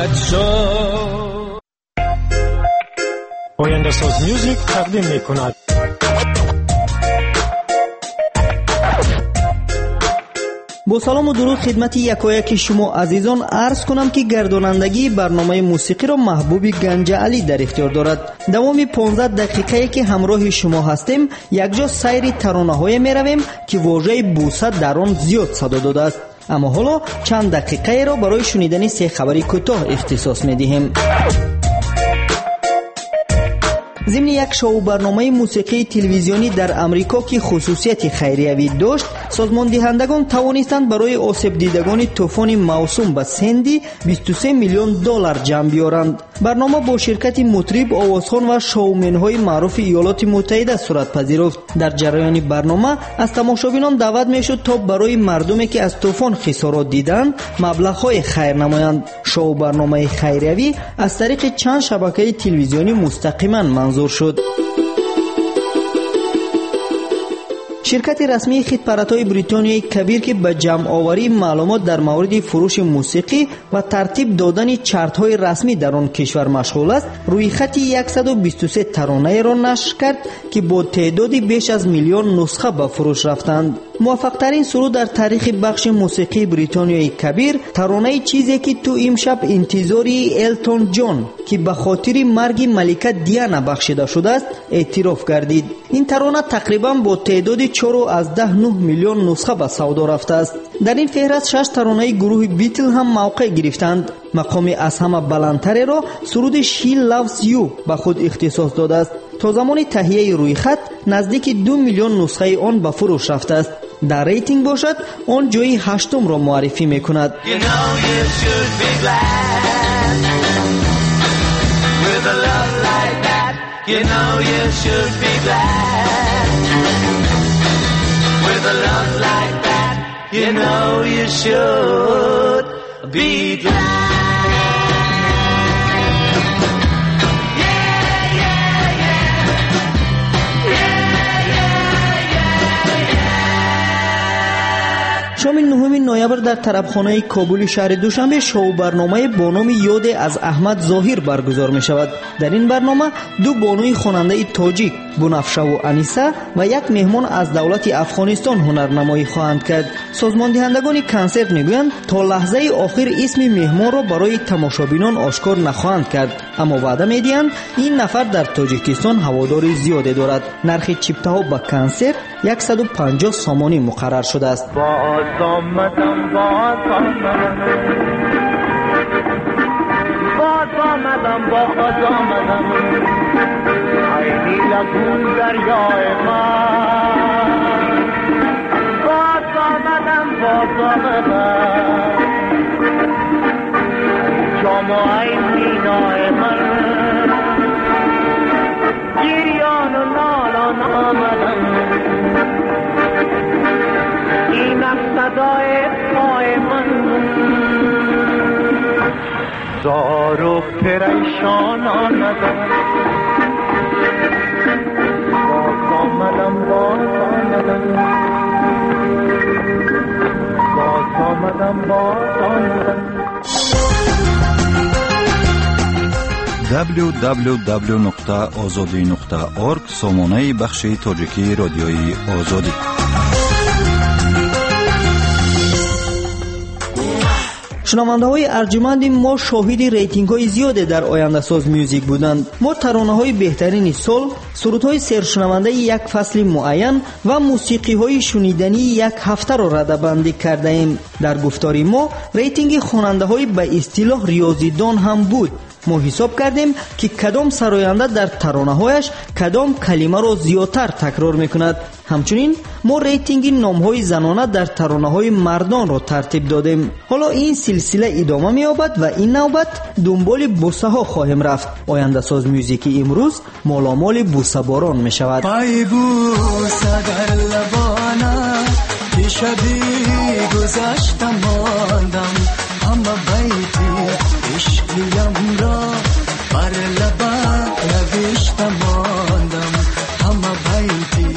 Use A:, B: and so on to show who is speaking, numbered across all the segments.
A: خواهد شد.
B: آینده ساز میوزیک تقدیم میکند.
C: با سلام و درود خدمت یکایک شما عزیزان عرض کنم که گردانندگی برنامه موسیقی را محبوب گنج علی در اختیار دارد. دوام 15 دقیقه که همراه شما هستیم یکجا سیر ترانه‌های میرویم که واژه بوسه در آن زیاد صدا داده است. اما حالا چند دقیقه را برای شنیدن سه خبری کوتاه اختصاص می‌دهیم. ضمن یک شو برنامه موسیقی تلویزیونی در امریکا که خصوصیت خیریوی داشت، سازمان دهندگان توانستند برای آسیب دیدگان طوفان موسوم به سندی 23 میلیون دلار جمع بیارند. برنامه با شرکت مطرب، آوازخوان و شومن‌های معروف ایالات متحده صورت پذیرفت. در جریان برنامه از تماشابینان دعوت میشد تا برای مردمی که از طوفان خسارات دیدند مبلغ‌های خیر نمایند. شو برنامه خیریوی از طریق چند شبکه تلویزیونی مستقیما منظور شد. شرکت رسمی خدمت‌های بریتانیای کبیر که به جمع آوری معلومات در مورد فروش موسیقی و ترتیب دادن چارت‌های رسمی در آن کشور مشغول است، روی خط 123 ترانه را نشر کرد که با تعدادی بیش از میلیون نسخه به فروش رفتند. موفق‌ترین سرود در تاریخ بخش موسیقی بریتانیای کبیر، ترانه چیزی که تو امشب انتظاری التون جان که به خاطر مرگ ملکه دیانا بخشیده شده است اعتراف گردید. این ترانه تقریباً با تعداد 4.9 میلیون نسخه به سودا رفته است. در این فهرست 6 ترانه گروه بیتل هم موقع گرفتند. مقام از همه بلندتر را سرود شی لوز یو به خود اختصاص داده است. تا زمان تهیه روی خط نزدیک 2 میلیون نسخه آن به فروش رفته است. در ریتینگ باشد آن جای 8م را معرفی میکند.
D: You know you should be glad with a love like that. You know you should be glad.
C: شام 9 نوامبر در طربخانه کابل شهر دوشنبه شو برنامه با نام یاد از احمد ظاهر برگزار می شود. در این برنامه دو بانوی خواننده تاجیک بنفشه و انیسه و یک مهمان از دولت افغانستان هنرنمایی خواهند کرد. سازمان دهندگان کنسرت میگویند تا لحظه آخر اسم مهمان را برای تماشابینان آشکار نخواهند کرد، اما وعده میدهند این نفر در تاجیکستان هوادار زیادی دارد. نرخ چیپته ها به کنسرت 150 سامانی مقرر شده است.
D: آمدم عینی لگون دریای من، باز آمدم جام و عین مینای من، گریان و نالان آمدم، اینم صدای پای من، زار و پریشان آمدم، باز آمدم
E: www.azadi.org سامانه بخش تاجیکی رادیوی آزادی.
C: شنونده های ارجمند ما شاهد ریتینگ های زیاده در آینده ساز میوزیک بودند. ما ترانه های بهترین سال، سرودهای سرشنونده یک فصل معین و موسیقی های شنیدنی یک هفته را رده بندی کرده ایم. در گفتار ما ریتینگ خواننده های به اصطلاح ریاضیدان هم بود. ما حساب کردیم که کدام سراینده در ترانه هایش کدام کلمه را زیادتر تکرار میکند. همچنین ما ریتینگ نام های زنانه در ترانه های مردان را ترتیب دادیم. حالا این سلسله ادامه می‌یابد و این نوبت دنبال بوسه ها خواهیم رفت. آینده ساز موسیقی امروز مالامال بوسه باران می شود.
F: پای بوسه در لبانه که شبی گذشتم ماندم، اما بیتی عشقیم را بر لبم نوشتم ماندم، اما بیتی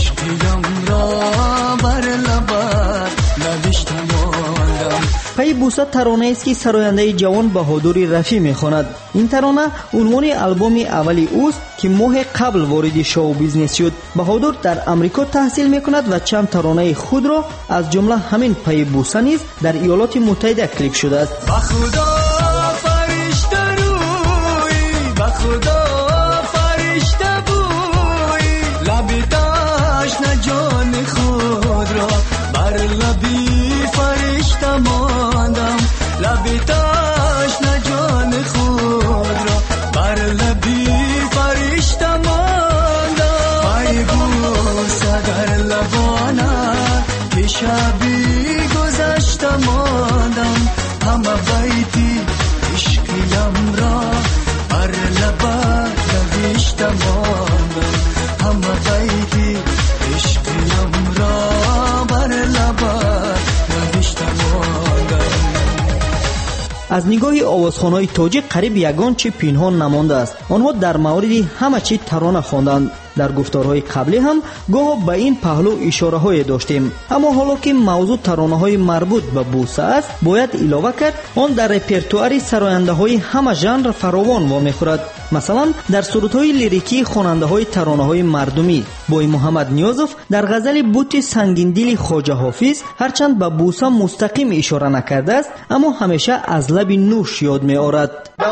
F: عشقیم را بر لبم نوشتم ماندم.
C: پای بوسه بوسه ترانه است که سراینده جوان بهادر رفیع میخواند. این ترانه عنوان آلبوم اولی اوست که ماه قبل وارد شو بیزنس شد. بهادر در امریکا تحصیل میکند و چند ترانه خود را از جمله همین پای بوسه نیز در ایالات متحده کلیپ شده است.
F: بخدا فرشته روی، بخدا فرشته بوی، لبی تشنه جان خود را بر لبی فرشته ماندم، لبی تشنه جان خود را بر لبی فرشته ماندم. پای بوسه در لبانه که شبی گذشته ماندم، همه بیتی عشقیم را بر لبت نوشته ماندم، همه بیتی عشقیم را بر لبت نوشته ماندم.
C: از نگاه آوازخوان‌های تاجیک قریب یگان چی پنهان نمانده است. آنها در مورد همه چی ترانه خواندند. در گفتارهای قبلی هم گاه به این پهلو اشاره‌های داشتیم. اما حالا که موضوع ترانه‌های مربوط به بوسه است، باید علاوه کرد آن در رپرتوار سراینده‌های همه ژانر فراوان وامی‌خورد. مثلا در سرودهای لیریکی خواننده‌های ترانه‌های مردمی بوی محمد نیازوف در غزل بوت سنگیندل خواجه حافظ هرچند به بوسه مستقیم اشاره نکرده است، اما همیشه از لب نوش یاد می‌آورد.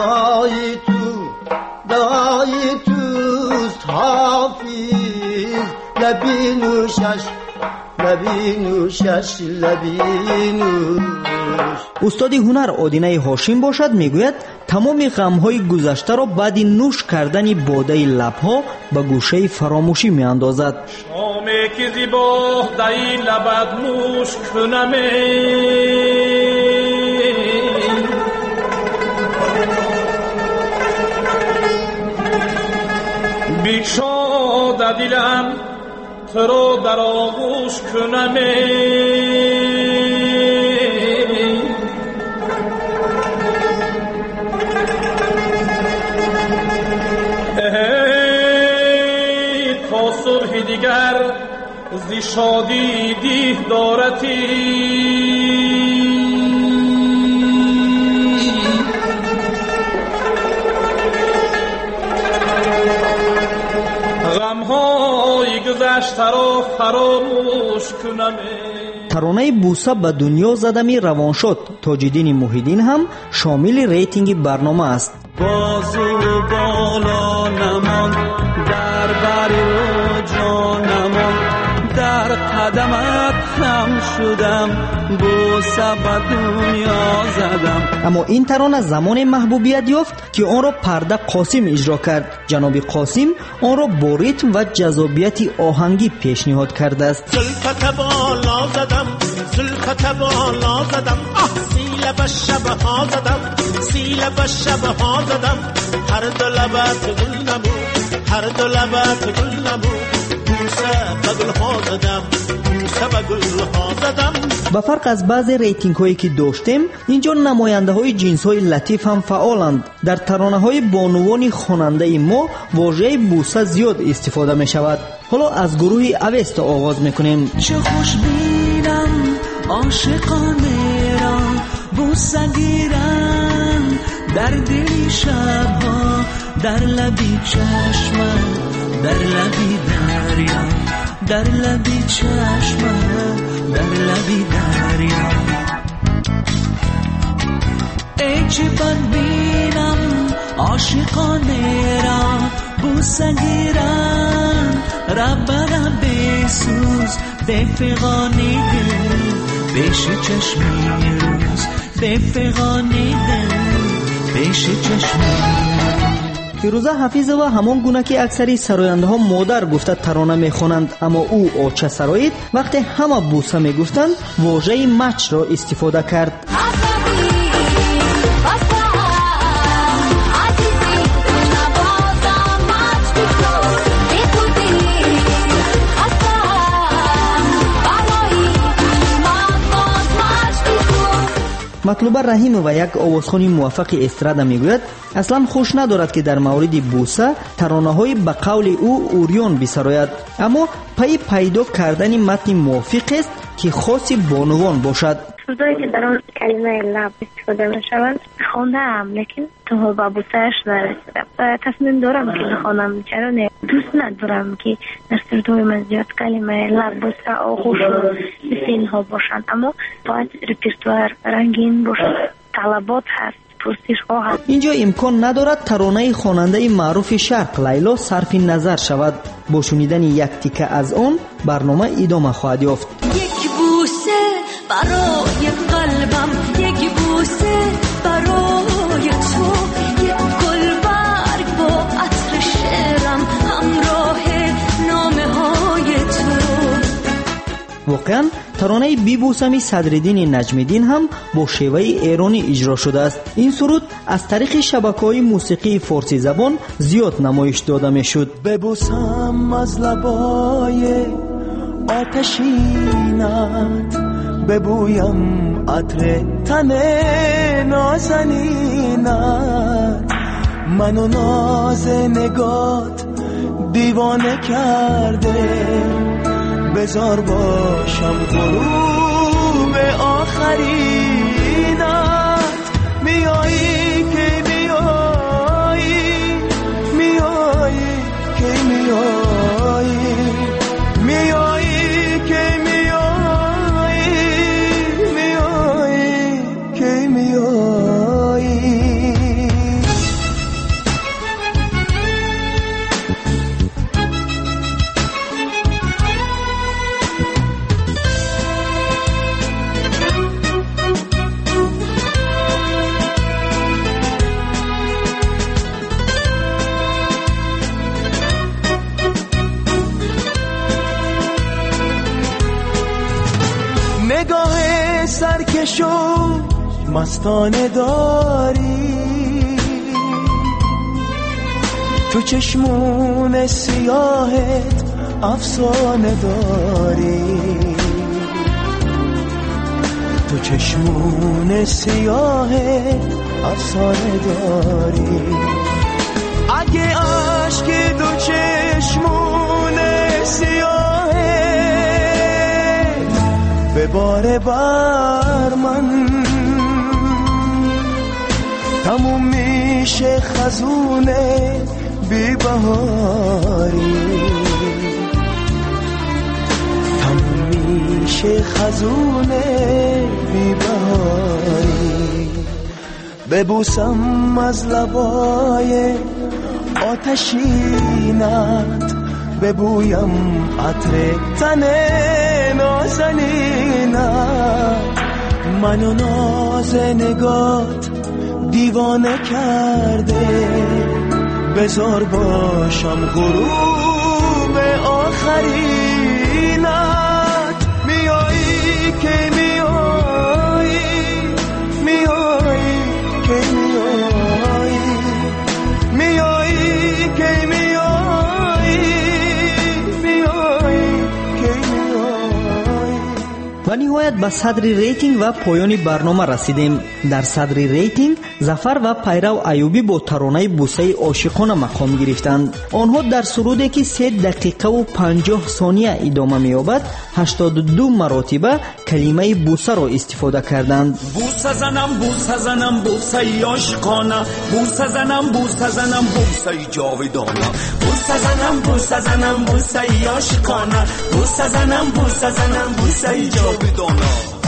A: دعای توست حافظ، لبی نوشش، لبی نوشش، لبی نوش.
C: استاد هنر آدینه هاشم باشد میگوید تمام غم‌های گذشته را بعد نوش کردن باده لب‌ها به گوشه فراموشی می‌اندازد.
B: شامی که زیبا دای لبت نوش کنمه، بیشاد دلم تو رو در آغوش کنمه، تا صبح دیگر زی شادی دیه دارتی، غم‌های گذشته را فراموش کنم.
C: ترانه بوسه به دنیا زدمی روان شد تاج‌الدین محیدین هم شامل ریتینگ برنامه است.
D: بازو بالا نمان در بر جانمان، در قدمت خم شدم بوسه به دنیا زدم.
C: اما این ترانه زمان محبوبیت یافت که آن را پرده قاسم اجرا کرد. جناب قاسم آن را با ریتم و جذابیت آهنگی پیشنهاد کرده است.
G: زلفت بالا زدم، زلفت بالا زدم، سیل به شبها زدم، سیل به شبها زدم، هر دو لبت گل نمود، هر دو لبت گل نمود، بوسه به گلها زدم، بوسه به گلها زدم.
C: به فرق از بعض ریتینگ هایی که داشتیم، اینجا نماینده های جنس های لطیف هم فعالند. در ترانه های بانوان خواننده ما واژه بوسه زیاد استفاده می شود. حالا از گروه اوست آغاز میکنیم.
F: چه خوش بینم عاشقانه را بوسه گیرم در دل شبها، در لبی چشمم، در لبی دریا، در لبی چشمم، در لبی دریا. ای چه بد بینم عاشقانه را بوسه گیرم، ربنا بسوز به فغانی دل، پیش چشمی روز به فغانی دل، پیش چشمی.
C: فیروزه حفیظه و همان گونه که اکثری سراینده ها مادر گفته ترانه میخوانند، اما او آچه سرایید وقتی همه بوسه میگفتند واژه مچ را استفاده کرد. مطلوبه رحیم و یک آوازخوانی موفق استرادا میگوید اصلا خوش ندارد که در مورد بوسه ترانه های به قول او اوریان بسراید، اما پی پیدا کردن متن موافق است که خاص بانوان باشد.
H: سرودایی که در آن کلمه لب استفاده میشوند خواندم، لیکن تا به بوسه‌اش نرسیدم. تصمیم دارم که بخوانم، چرا نه؟ دوست ندارم که در سرودهای من زیاد کلمه لب، بوسه، آغوش و اینها باشند، اما باید رپرتوار رنگین باشد. طلبات هست، پرسش ها هست.
C: اینجا امکان ندارد ترانه خواننده معروف شرق لیلا صرف نظر شود. با شنیدن یک تیکه از آن برنامه ادامه خواهد یافت.
I: یک بوسه برای قلبم، یک بوسه برای تو، یک گلبرگ با عطر شعرم، همراه نامه های تو.
C: واقعا ترانه بی بوسمی صدرالدین نجمی‌دین هم با شیوه ایرانی اجرا شده است. این سرود از طریق شبکه‌های موسیقی فارسی زبان زیاد نمایش داده می‌شد.
F: ببوسم از لبای آتشینت، ببویم عطر تن نازنینت، منو ناز نگات دیوانه کرده، بزار باشم غروب آخرینت. میایی که میایی، میایی که میایی، میایی که میایی، میایی که میایی. نگاه سرکشو مستانه داری، تو چشمون سیاهت افسانه داری، تو چشمون سیاهت افسانه داری. اگه عشق دو چشمون سیاهت بباره بر من، تموم میشه خزونه بی بهاری، تموم میشه خزونه بی بهاری. ببوسم از لبای آتشینت، ببویم عطر تن نازنینت، منو ناز نگات دیوانه کرده، بزار باشم غروب آخرینت. میایی که میایی، میایی که میایی، میایی که میایی، میایی که میایی.
C: و نهایت به صدر ریتینگ و پایان برنامه رسیدیم. در صدر ریتینگ ظفر و پیرو ایوبی با ترانه بوسه عاشقانه مقام گرفتند. آنها در سرودی که 3 دقیقه و 50 ثانیه ادامه می‌یابد 82 مرتبه کلمه بوسه را استفاده کردند.
B: بوسه زنم بوسه زنم بوسه عاشقانه، بوسه زنم بوسه زنم بوسه جاودانه، بوسه زنم بوسه زنم بوسه عاشقانه، بوسه زنم بوسه زنم بوسه جاودانه.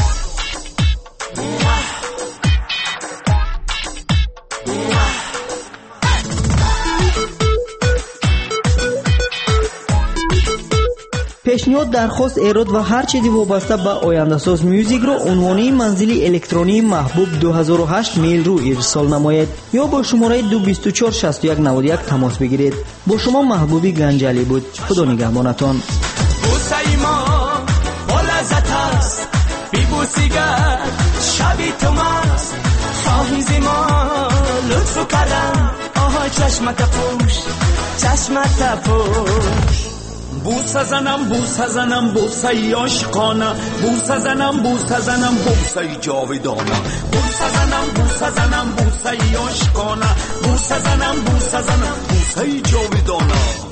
C: پیشنهاد، درخواست، ایراد و هر چیزی وابسته به آینده‌ساز میوزیک رو عنوانی منزلی الکترونی محبوب 2008 میل رو ارسال نمایید یا با شماره 2246191 تماس بگیرید. با شما محبوبی گنجلی بود. خدا نگهبانتان.
F: بوسه ما با لذت است، بی بوسیگر شبی تو مست، خواهی ما لطف و کرم، آها چشمت پوش، چشمت پوش.
B: بوسه زنم بوسه زنم بوسه عاشقانه، بوسه زنم بوسه زنم بوسه جاودانه، بوسه زنم بوسه زنم بوسه عاشقانه، بوسه زنم بوسه زنم بوسه جاودانه.